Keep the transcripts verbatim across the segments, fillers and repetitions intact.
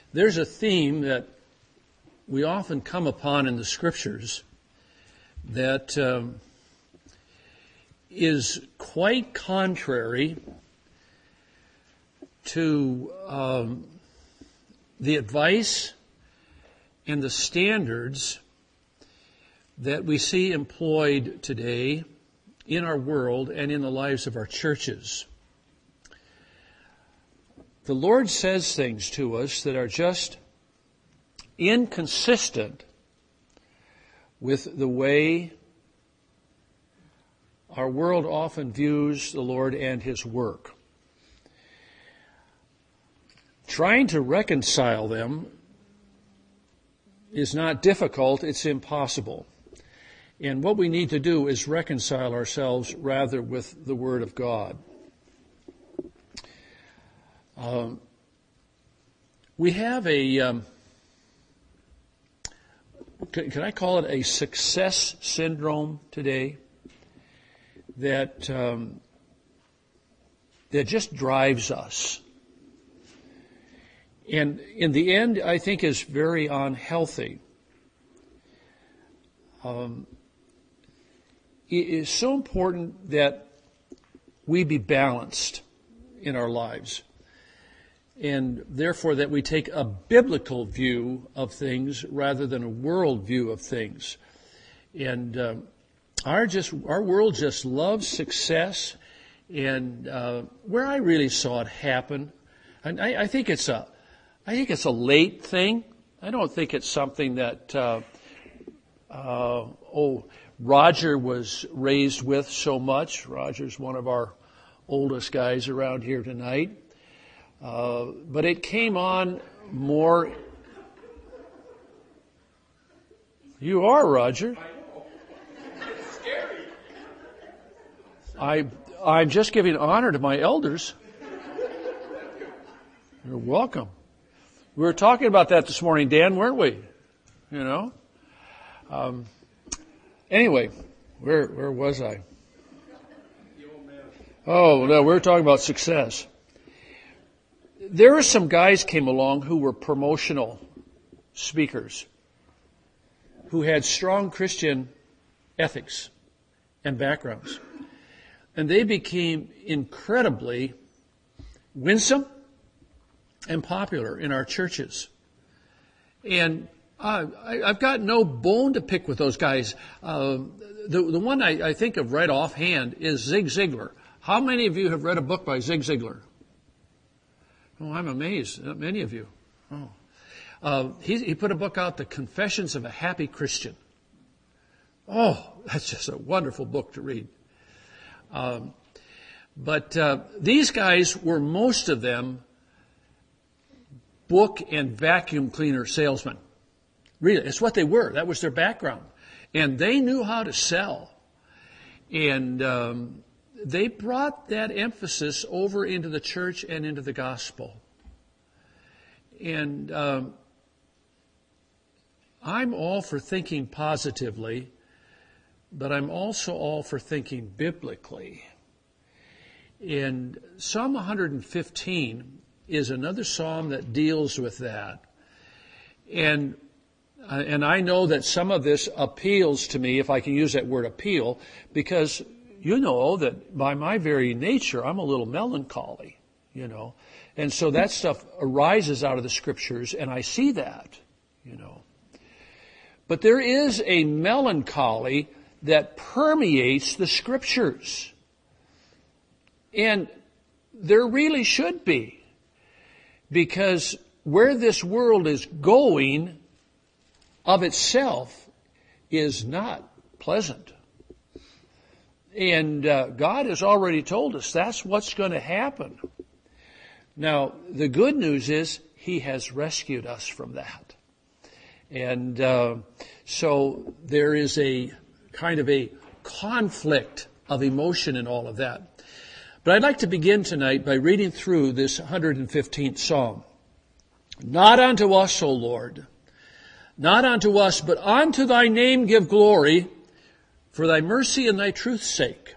There's a theme that we often come upon in the Scriptures that um, is quite contrary to um, the advice and the standards that we see employed today in our world and in the lives of our churches. The Lord says things to us that are just inconsistent with the way our world often views the Lord and His work. Trying to reconcile them is not difficult, it's impossible. And what we need to do is reconcile ourselves rather with the Word of God. Um, we have a, um, can, can I call it a success syndrome today that um, that just drives us. And in the end, I think is very unhealthy. Um, it is so important that we be balanced in our lives, and therefore that we take a biblical view of things rather than a world view of things. And uh, our just our world just loves success, and uh, where I really saw it happen, and I, I think it's a I think it's a late thing. I don't think it's something that uh, uh, oh Roger was raised with so much. Roger's one of our oldest guys around here tonight. Uh, but it came on more. You are, Roger. I know. It's scary. I, I'm just giving honor to my elders. You're welcome. We were talking about that this morning, Dan, weren't we? You know? Um, anyway, where, where was I? Oh, no, we were talking about success. There were some guys came along who were promotional speakers who had strong Christian ethics and backgrounds. And they became incredibly winsome and popular in our churches. And uh, I, I've got no bone to pick with those guys. Uh, the, the one I, I think of right offhand is Zig Ziglar. How many of you have read a book by Zig Ziglar? Oh, I'm amazed. Not many of you. Oh. Uh, he, he put a book out, The Confessions of a Happy Christian. Oh, that's just a wonderful book to read. Um, but uh, these guys were, most of them, book and vacuum cleaner salesmen. Really, it's what they were. That was their background. And they knew how to sell. And um, they brought that emphasis over into the church and into the gospel. And um, I'm all for thinking positively, but I'm also all for thinking biblically. And Psalm one fifteen is another psalm that deals with that. And uh, and I know that some of this appeals to me, if I can use that word appeal, because you know that by my very nature, I'm a little melancholy, you know. And so that stuff arises out of the Scriptures, and I see that, you know. But there is a melancholy that permeates the Scriptures. And there really should be. Because where this world is going of itself is not pleasant. And uh, God has already told us that's what's going to happen. Now, the good news is He has rescued us from that. And uh, so there is a kind of a conflict of emotion in all of that. But I'd like to begin tonight by reading through this one hundred fifteenth Psalm. Not unto us, O Lord, not unto us, but unto Thy name give glory, for Thy mercy and Thy truth's sake.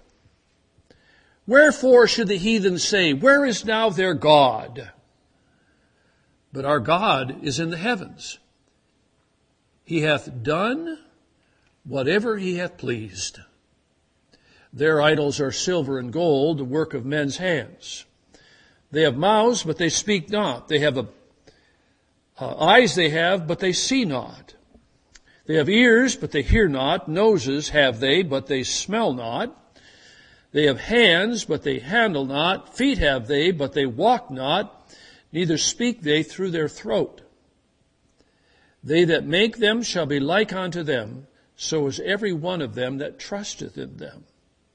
Wherefore should the heathen say, where is now their God? but our God is in the heavens. He hath done whatever he hath pleased. Their idols are silver and gold, the work of men's hands. They have mouths, but they speak not. They have a, uh, eyes they have, but they see not. They have ears, but they hear not. Noses have they, but they smell not. They have hands, but they handle not. Feet have they, but they walk not. Neither speak they through their throat. They that make them shall be like unto them, so is every one of them that trusteth in them.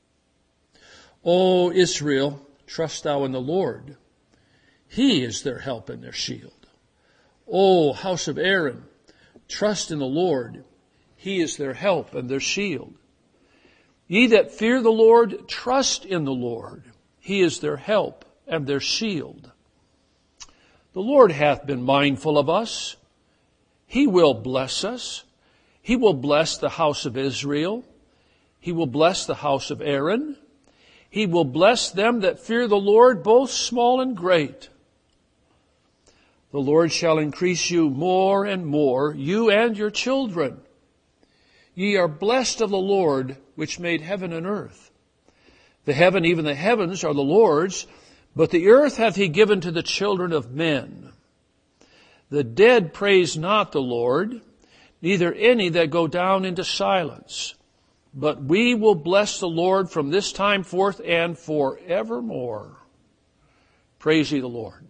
O Israel, trust thou in the Lord. He is their help and their shield. O house of Aaron, trust in the Lord. He is their help and their shield. Ye that fear the Lord, trust in the Lord. He is their help and their shield. The Lord hath been mindful of us. He will bless us. He will bless the house of Israel. He will bless the house of Aaron. He will bless them that fear the Lord, both small and great. The Lord shall increase you more and more, you and your children. Ye are blessed of the Lord, which made heaven and earth. The heaven, even the heavens, are the Lord's, but the earth hath he given to the children of men. The dead praise not the Lord, neither any that go down into silence. But we will bless the Lord from this time forth and forevermore. Praise ye the Lord.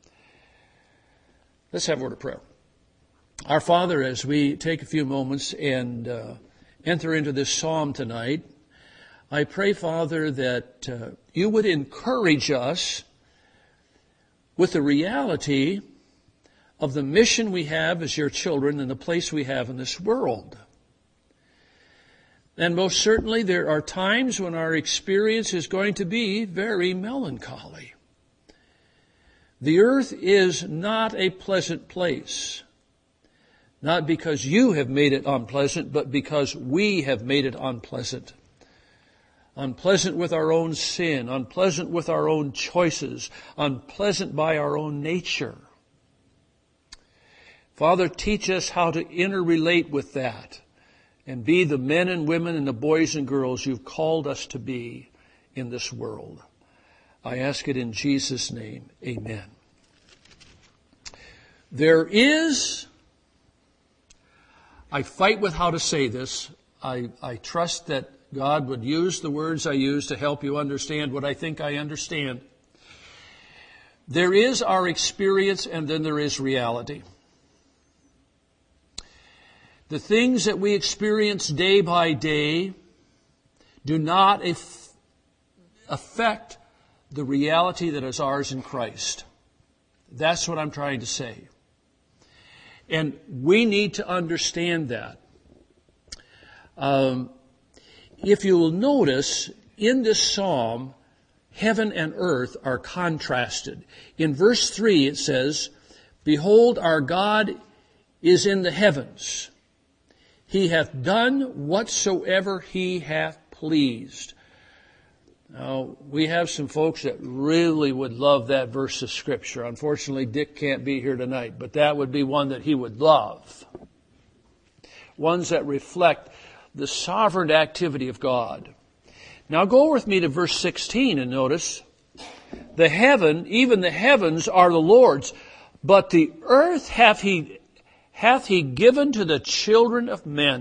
Let's have a word of prayer. Our Father, as we take a few moments and uh, enter into this psalm tonight, I pray, Father, that uh, you would encourage us with the reality of the mission we have as your children and the place we have in this world. And most certainly there are times when our experience is going to be very melancholy. The earth is not a pleasant place. Not because you have made it unpleasant, but because we have made it unpleasant. Unpleasant with our own sin, unpleasant with our own choices, unpleasant by our own nature. Father, teach us how to interrelate with that and be the men and women and the boys and girls you've called us to be in this world. I ask it in Jesus' name. Amen. There is, I fight with how to say this. I, I trust that God would use the words I use to help you understand what I think I understand. There is our experience and then there is reality. The things that we experience day by day do not affect the reality that is ours in Christ. That's what I'm trying to say. And we need to understand that. Um, if you will notice, in this psalm, heaven and earth are contrasted. In verse three it says, "Behold, our God is in the heavens. He hath done whatsoever he hath pleased." Now, we have some folks that really would love that verse of Scripture. Unfortunately, Dick can't be here tonight, but that would be one that he would love. Ones that reflect the sovereign activity of God. Now go with me to verse sixteen and notice, "The heaven, even the heavens are the Lord's, but the earth hath he hath he given to the children of men."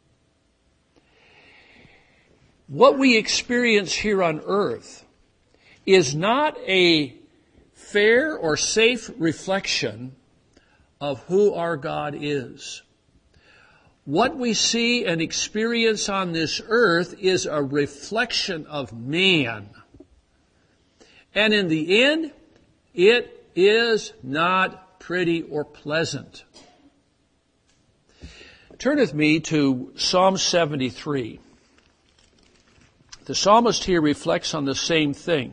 What we experience here on earth is not a fair or safe reflection of who our God is. What we see and experience on this earth is a reflection of man. And in the end, it is not pretty or pleasant. Turn with me to Psalm seventy-three. The psalmist here reflects on the same thing.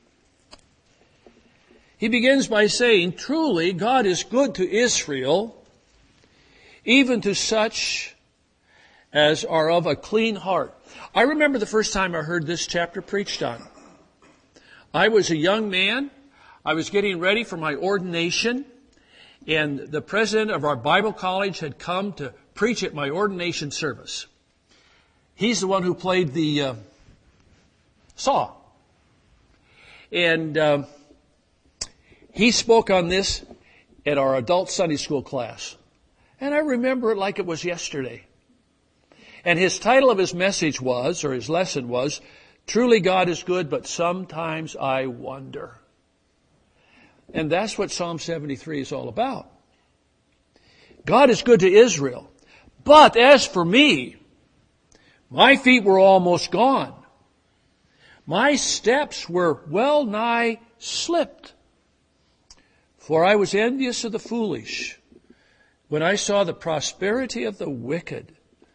He begins by saying, "Truly, God is good to Israel, even to such as are of a clean heart." I remember the first time I heard this chapter preached on. I was a young man. I was getting ready for my ordination. and the president of our Bible college had come to preach at my ordination service. He's the one who played the uh, saw. And uh, he spoke on this at our adult Sunday school class. And I remember it like it was yesterday. And his title of his message was, or his lesson was, Truly God is good, but sometimes I wonder. And that's what Psalm seventy-three is all about. God is good to Israel. But as for me, my feet were almost gone. My steps were well nigh slipped. For I was envious of the foolish when I saw the prosperity of the wicked.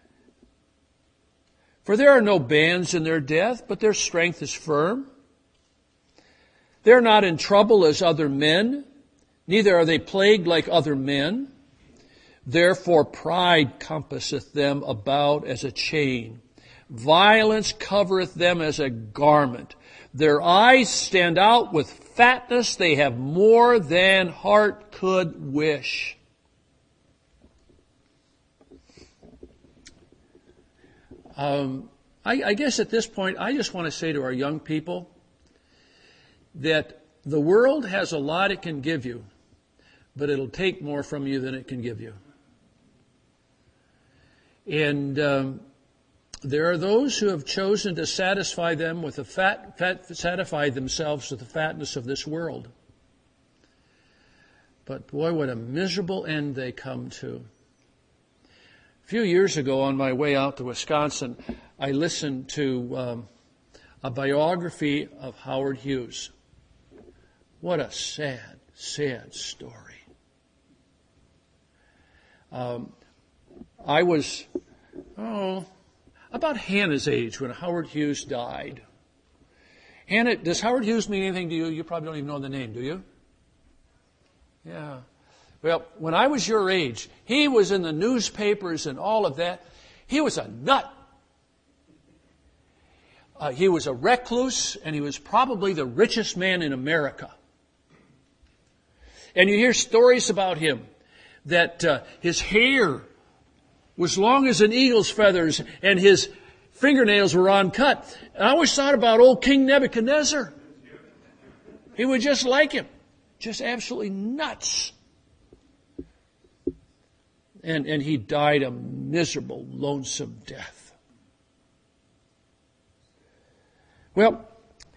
For there are no bands in their death, but their strength is firm. They are not in trouble as other men, neither are they plagued like other men. Therefore pride compasseth them about as a chain. Violence covereth them as a garment. Their eyes stand out with fatness. They have more than heart could wish. Um, I, I guess at this point, I just want to say to our young people that the world has a lot it can give you, but it'll take more from you than it can give you. And um, there are those who have chosen to satisfy them with the fat, fat, satisfy themselves with the fatness of this world. But boy, what a miserable end they come to. A few years ago, on my way out to Wisconsin, I listened to um, a biography of Howard Hughes. What a sad, sad story. Um, I was, oh, about Hannah's age when Howard Hughes died. Hannah, does Howard Hughes mean anything to you? You probably don't even know the name, do you? Yeah. Well, when I was your age, he was in the newspapers and all of that. He was a nut. Uh, he was a recluse, and he was probably the richest man in America. And you hear stories about him that uh, his hair was long as an eagle's feathers, and his fingernails were uncut. And I always thought about old King Nebuchadnezzar. He was just like him, just absolutely nuts. And, and he died a miserable, lonesome death. Well,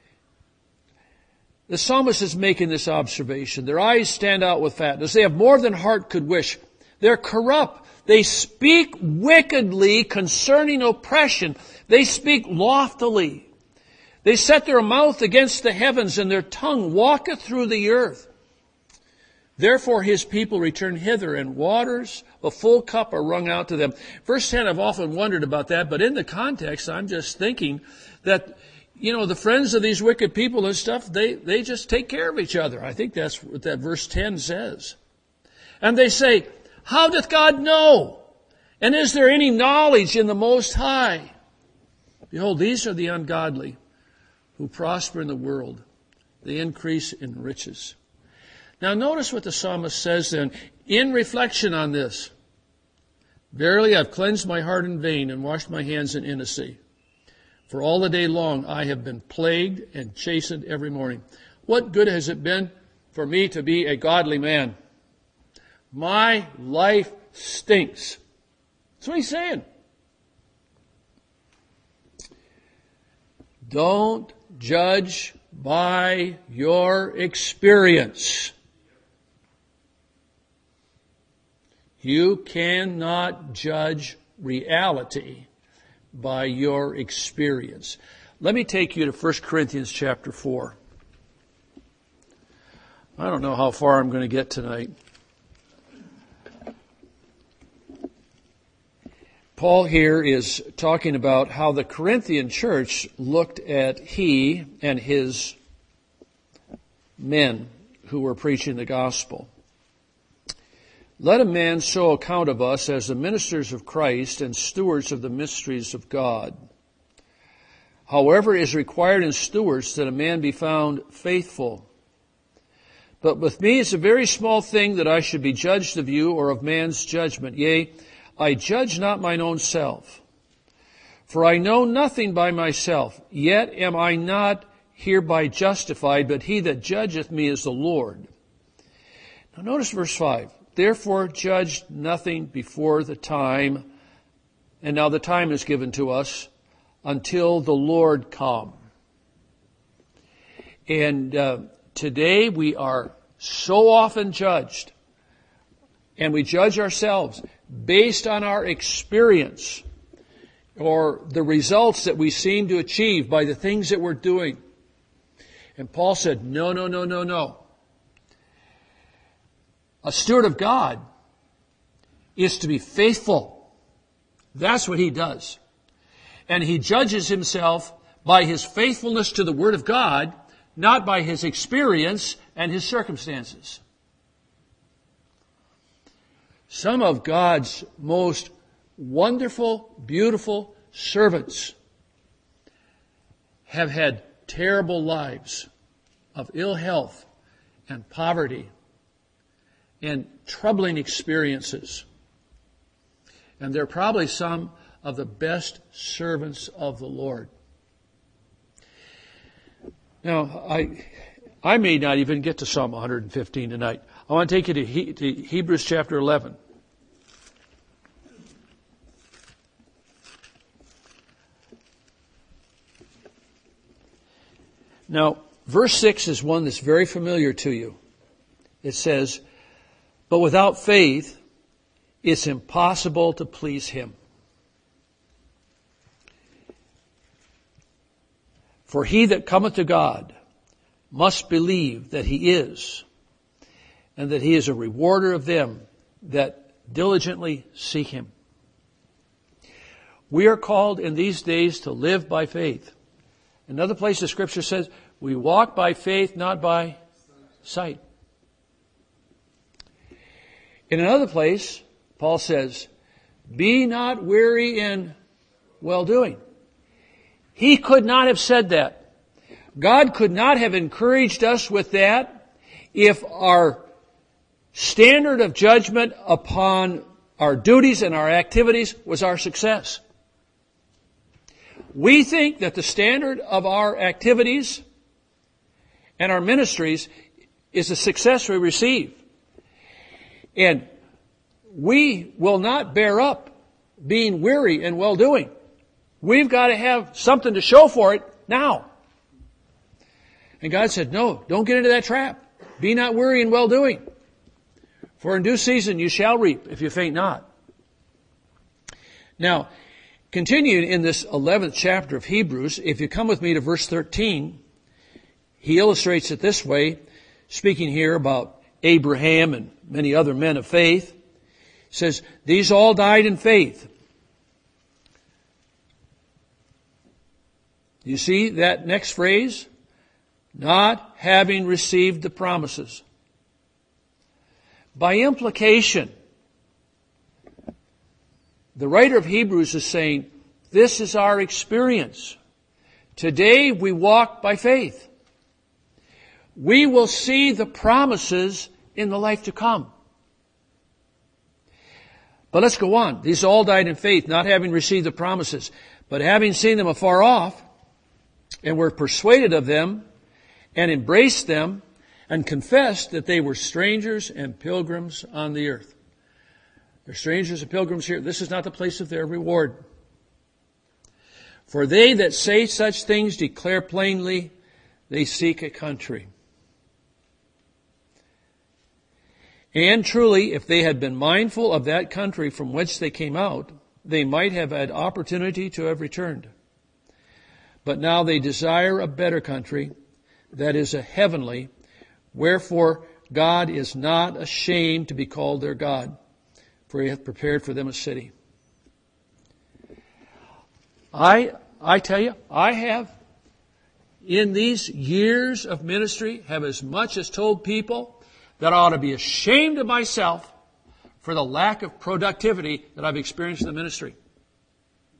the psalmist is making this observation. Their eyes stand out with fatness. They have more than heart could wish. They're corrupt. They speak wickedly concerning oppression. They speak loftily. They set their mouth against the heavens, and their tongue walketh through the earth. Therefore his people return hither, and waters a full cup are wrung out to them. Verse ten, I've often wondered about that, but in the context, I'm just thinking that, you know, the friends of these wicked people and stuff, they, they just take care of each other. I think that's what that verse ten says. And they say, how doth God know? And is there any knowledge in the Most High? Behold, these are the ungodly who prosper in the world. They increase in riches. Now notice what the psalmist says then, in reflection on this. Verily I've cleansed my heart in vain and washed my hands in innocency. For all the day long I have been plagued and chastened every morning. What good has it been for me to be a godly man? My life stinks. That's what he's saying. Don't judge by your experience. You cannot judge reality by your experience. Let me take you to First Corinthians chapter four. I don't know how far I'm going to get tonight. Paul here is talking about how the Corinthian church looked at he and his men who were preaching the gospel. Let a man so account of us as the ministers of Christ and stewards of the mysteries of God. However, it is required in stewards that a man be found faithful. But with me it's a very small thing that I should be judged of you or of man's judgment. Yea, I judge not mine own self. For I know nothing by myself, yet am I not hereby justified, but he that judgeth me is the Lord. Now notice verse five. Therefore judge nothing before the time, and now the time is given to us, until the Lord come. And uh, today we are so often judged, and we judge ourselves based on our experience or the results that we seem to achieve by the things that we're doing. And Paul said, no, no, no, no, no. A steward of God is to be faithful. That's what he does. And he judges himself by his faithfulness to the Word of God, not by his experience and his circumstances. Some of God's most wonderful, beautiful servants have had terrible lives of ill health and poverty and troubling experiences. And they're probably some of the best servants of the Lord. Now, I I may not even get to Psalm one hundred fifteen tonight. I want to take you to, he, to Hebrews chapter eleven. Now, verse six is one that's very familiar to you. It says, but without faith, it's impossible to please him. For he that cometh to God must believe that he is, and that he is a rewarder of them that diligently seek him. We are called in these days to live by faith. Another place the Scripture says, we walk by faith, not by sight. In another place, Paul says, be not weary in well-doing. He could not have said that. God could not have encouraged us with that if our standard of judgment upon our duties and our activities was our success. We think that the standard of our activities and our ministries is the success we receive. And we will not bear up being weary and well-doing. We've got to have something to show for it now. And God said, no, don't get into that trap. Be not weary in well-doing. For in due season you shall reap if you faint not. Now, continuing in this eleventh chapter of Hebrews, if you come with me to verse thirteen, he illustrates it this way, speaking here about Abraham and many other men of faith. He says, these all died in faith. You see that next phrase? Not having received the promises. By implication, the writer of Hebrews is saying, this is our experience. Today we walk by faith. We will see the promises in the life to come. But let's go on. These all died in faith, not having received the promises, but having seen them afar off, and were persuaded of them, and embraced them, and confessed that they were strangers and pilgrims on the earth. They're strangers and pilgrims here. This is not the place of their reward. For they that say such things declare plainly, they seek a country. And truly, if they had been mindful of that country from whence they came out, they might have had opportunity to have returned. But now they desire a better country, that is a heavenly, wherefore God is not ashamed to be called their God, for he hath prepared for them a city. I, I tell you, I have, in these years of ministry, have as much as told people that I ought to be ashamed of myself for the lack of productivity that I've experienced in the ministry.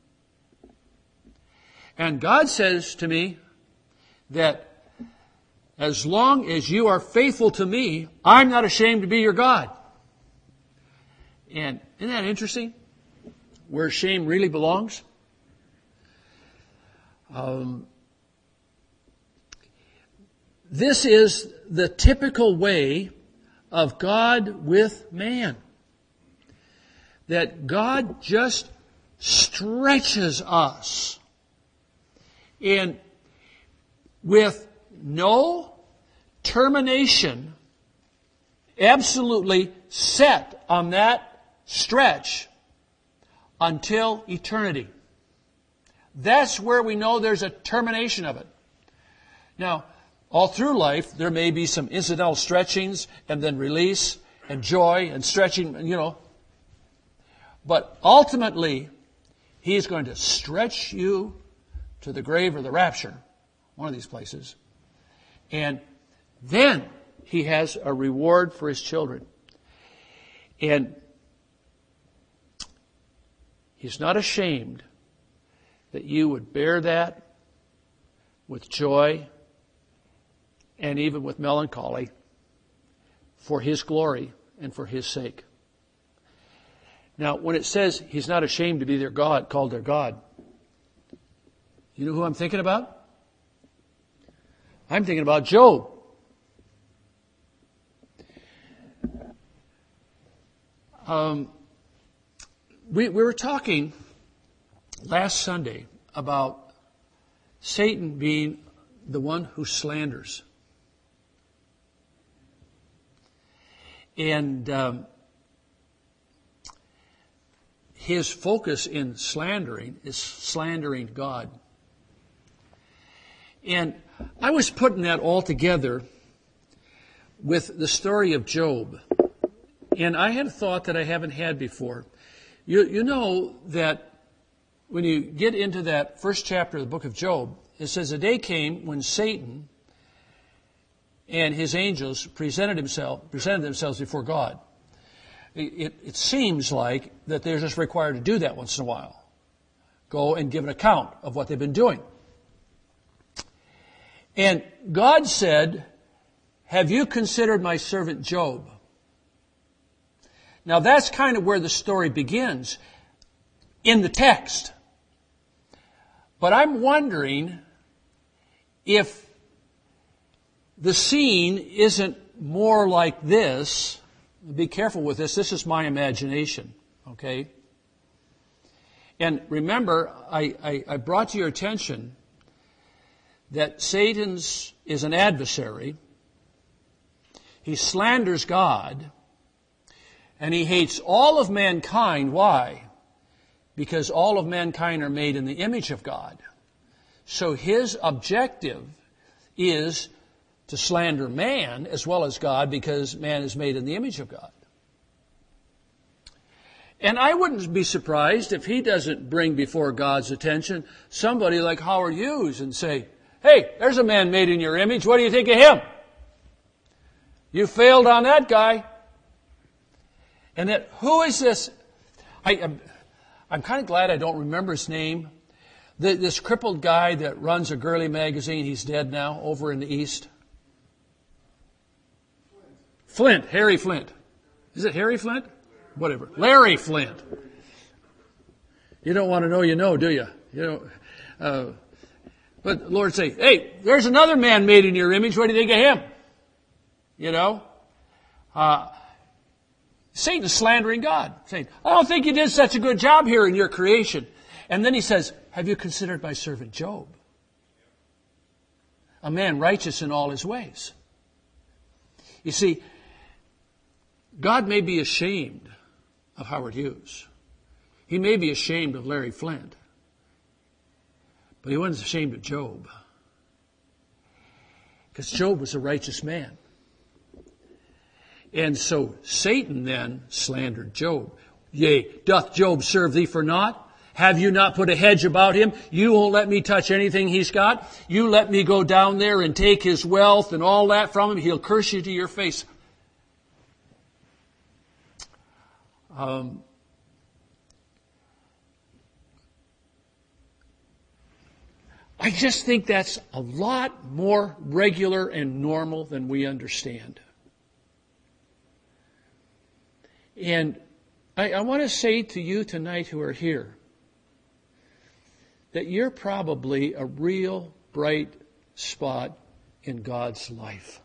And God says to me that as long as you are faithful to me, I'm not ashamed to be your God. And isn't that interesting? Where shame really belongs? Um, this is the typical way of God with man. That God just stretches us. And with no termination, absolutely set on that stretch until eternity. That's where we know there's a termination of it. Now, all through life, there may be some incidental stretchings and then release and joy and stretching, you know. But ultimately, He's going to stretch you to the grave or the rapture, one of these places. And then He has a reward for His children. And He's not ashamed that you would bear that with joy and even with melancholy for His glory and for His sake. Now, when it says He's not ashamed to be their God, called their God, you know who I'm thinking about? I'm thinking about Job. Um, we, we were talking last Sunday about Satan being the one who slanders. And um, his focus in slandering is slandering God. And I was putting that all together with the story of Job. And I had a thought that I haven't had before. You, you know that when you get into that first chapter of the book of Job, it says a day came when Satan and his angels presented himself, presented themselves before God. It, it seems like that they're just required to do that once in a while. Go and give an account of what they've been doing. And God said, have you considered my servant Job? Now that's kind of where the story begins in the text. But I'm wondering if the scene isn't more like this. Be careful with this. This is my imagination, okay? And remember, I, I, I brought to your attention that Satan's is an adversary. He slanders God. And he hates all of mankind. Why? Because all of mankind are made in the image of God. So his objective is to slander man as well as God, because man is made in the image of God. And I wouldn't be surprised if he doesn't bring before God's attention somebody like Howard Hughes and say, hey, there's a man made in your image. What do you think of him? You failed on that guy. And that, who is this? I, I'm, I'm kind of glad I don't remember his name. The, this crippled guy that runs a girly magazine, he's dead now, over in the East. Flint, Harry Flint. Is it Harry Flint? Whatever. Larry Flint. You don't want to know, you know, do you? You know, uh, but the Lord say, hey, there's another man made in your image. What do you think of him? You know? Uh, Satan's slandering God, saying, I don't think you did such a good job here in your creation. And then he says, have you considered my servant Job? A man righteous in all his ways. You see, God may be ashamed of Howard Hughes. He may be ashamed of Larry Flint. But he wasn't ashamed of Job. Because Job was a righteous man. And so Satan then slandered Job. Yea, doth Job serve thee for naught? Have you not put a hedge about him? You won't let me touch anything he's got. You let me go down there and take his wealth and all that from him. He'll curse you to your face. Um, I just think that's a lot more regular and normal than we understand. And I, I want to say to you tonight who are here that you're probably a real bright spot in God's life.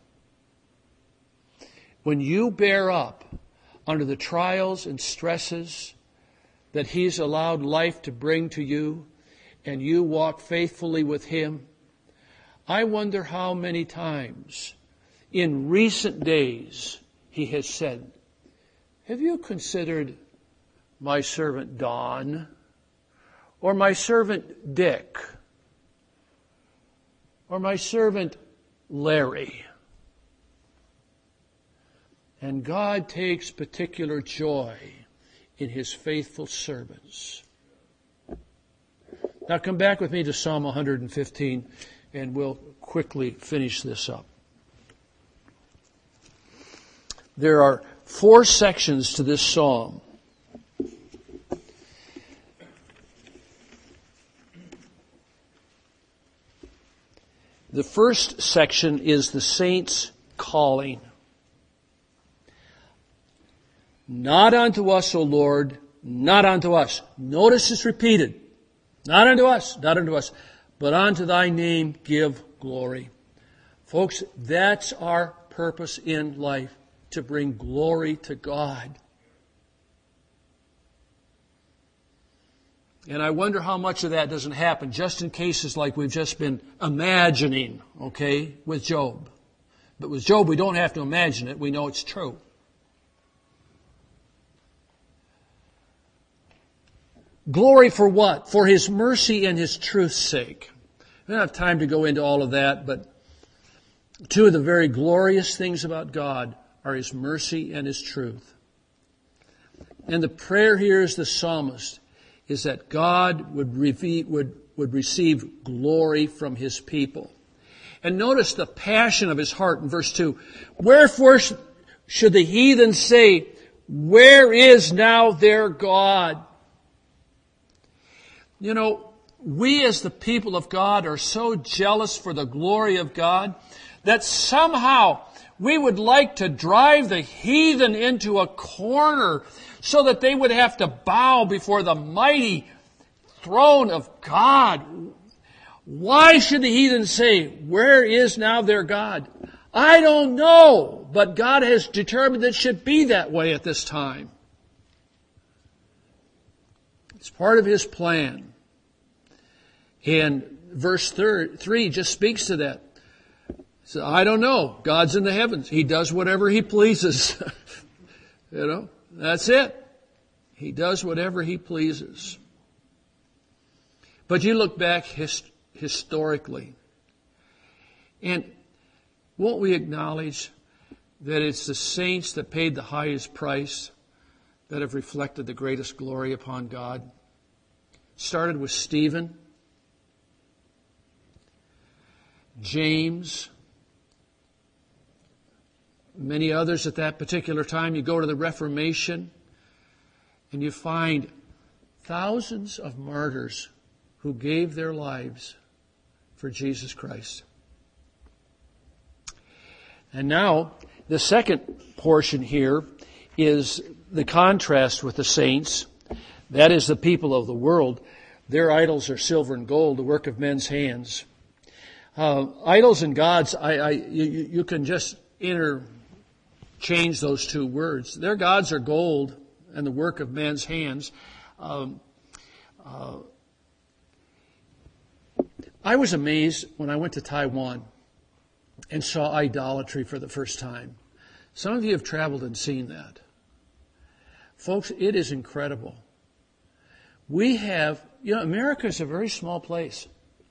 When you bear up under the trials and stresses that He's allowed life to bring to you, and you walk faithfully with Him, I wonder how many times in recent days He has said, have you considered my servant Don? Or my servant Dick? Or my servant Larry? And God takes particular joy in His faithful servants. Now come back with me to Psalm one hundred fifteen, and we'll quickly finish this up. There are four sections to this psalm. The first section is the saints' calling. Not unto us, O Lord, not unto us. Notice it's repeated. Not unto us, not unto us, but unto Thy name give glory. Folks, that's our purpose in life, to bring glory to God. And I wonder how much of that doesn't happen just in cases like we've just been imagining, okay, with Job. But with Job, we don't have to imagine it. We know it's true. Glory for what? For His mercy and His truth's sake. We don't have time to go into all of that, but two of the very glorious things about God are His mercy and His truth. And the prayer here is the psalmist, is that God would, receive, would, would receive glory from His people. And notice the passion of His heart in verse two. Wherefore should the heathen say, where is now their God? You know, we as the people of God are so jealous for the glory of God that somehow we would like to drive the heathen into a corner so that they would have to bow before the mighty throne of God. Why should the heathen say, where is now their God? I don't know, but God has determined that it should be that way at this time. It's part of His plan. And verse three just speaks to that. So I don't know. God's in the heavens. He does whatever He pleases. You know, that's it. He does whatever He pleases. But you look back his, historically, and won't we acknowledge that it's the saints that paid the highest price that have reflected the greatest glory upon God? Started with Stephen, James, many others at that particular time. You go to the Reformation and you find thousands of martyrs who gave their lives for Jesus Christ. And now, the second portion here is the contrast with the saints. That is the people of the world. Their idols are silver and gold, the work of men's hands. Uh, idols and gods, I, I, you, you can just interchange those two words. Their gods are gold and the work of men's hands. Um, uh, I was amazed when I went to Taiwan and saw idolatry for the first time. Some of you have traveled and seen that. Folks, it is incredible. We have, you know, America is a very small place.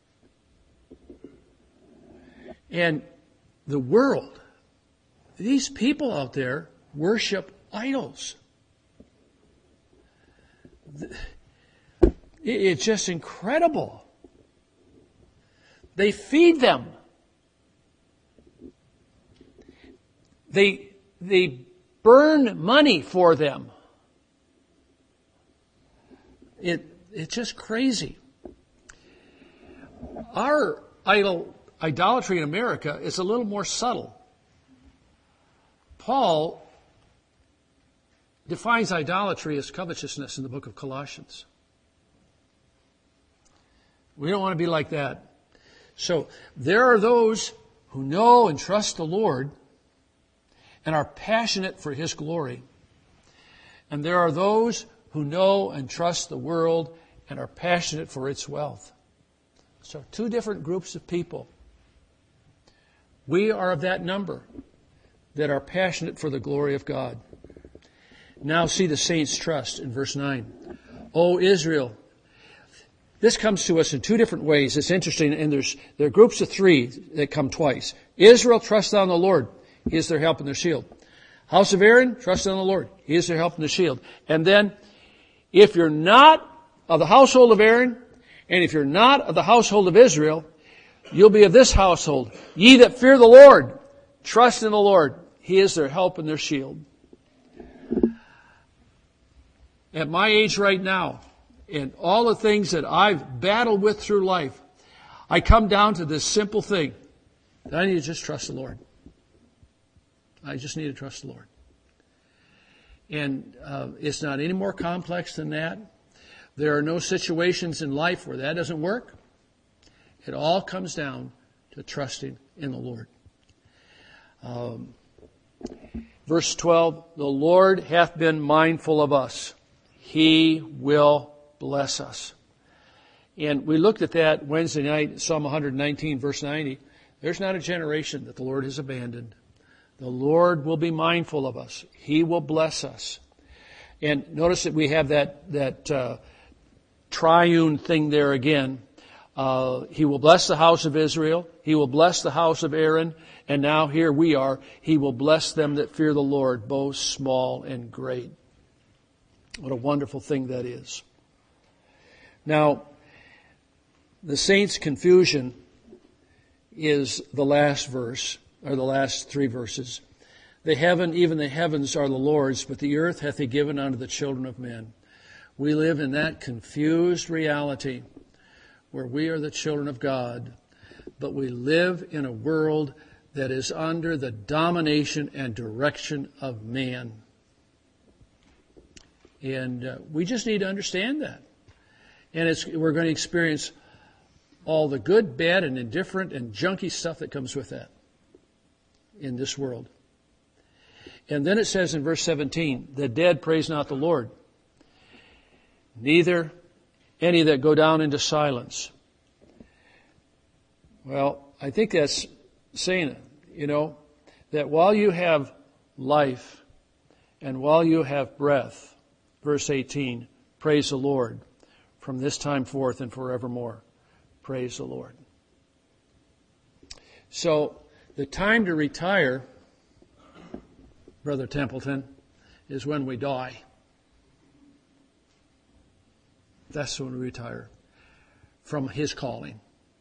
And the world, these people out there worship idols. It's just incredible. They feed them. They, they burn money for them. It, it's just crazy. Our idol, idolatry in America is a little more subtle. Paul defines idolatry as covetousness in the book of Colossians. We don't want to be like that. So there are those who know and trust the Lord and are passionate for His glory. And there are those who know and trust the world and are passionate for its wealth. So two different groups of people. We are of that number that are passionate for the glory of God. Now see the saints' trust in verse nine. O Israel. This comes to us in two different ways. It's interesting, and there's there are groups of three that come twice. Israel, trust on the Lord. He is their help and their shield. House of Aaron, trust on the Lord. He is their help and their shield. And then, if you're not of the household of Aaron, and if you're not of the household of Israel, you'll be of this household. Ye that fear the Lord, trust in the Lord. He is their help and their shield. At my age right now, and all the things that I've battled with through life, I come down to this simple thing. I need to just trust the Lord. I just need to trust the Lord. And uh, it's not any more complex than that. There are no situations in life where that doesn't work. It all comes down to trusting in the Lord. Um, verse twelve, the Lord hath been mindful of us. He will bless us. And we looked at that Wednesday night, Psalm one nineteen, verse ninety. There's not a generation that the Lord has abandoned. The Lord will be mindful of us. He will bless us. And notice that we have that, that uh, triune thing there again. Uh, he will bless the house of Israel. He will bless the house of Aaron. And now here we are. He will bless them that fear the Lord, both small and great. What a wonderful thing that is. Now, the saints' confusion is the last verse, or the last three verses. The heaven, even the heavens are the Lord's, but the earth hath He given unto the children of men. We live in that confused reality where we are the children of God, but we live in a world that is under the domination and direction of man. And uh, we just need to understand that. And it's, we're going to experience all the good, bad, and indifferent and junky stuff that comes with that in this world. And then it says in verse seventeen, the dead praise not the Lord, neither any that go down into silence. Well, I think that's saying, you know, that while you have life and while you have breath, verse eighteen, praise the Lord from this time forth and forevermore. Praise the Lord. So the time to retire, Brother Templeton, is when we die. That's when we retire from His calling.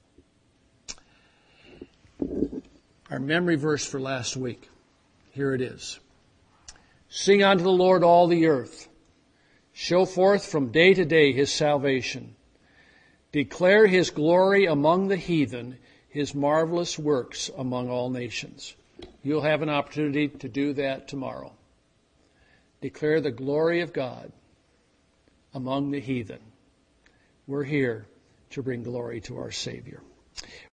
Our memory verse for last week, here it is. Sing unto the Lord all the earth. Show forth from day to day His salvation. Declare His glory among the heathen, His marvelous works among all nations. You'll have an opportunity to do that tomorrow. Declare the glory of God among the heathen. We're here to bring glory to our Savior.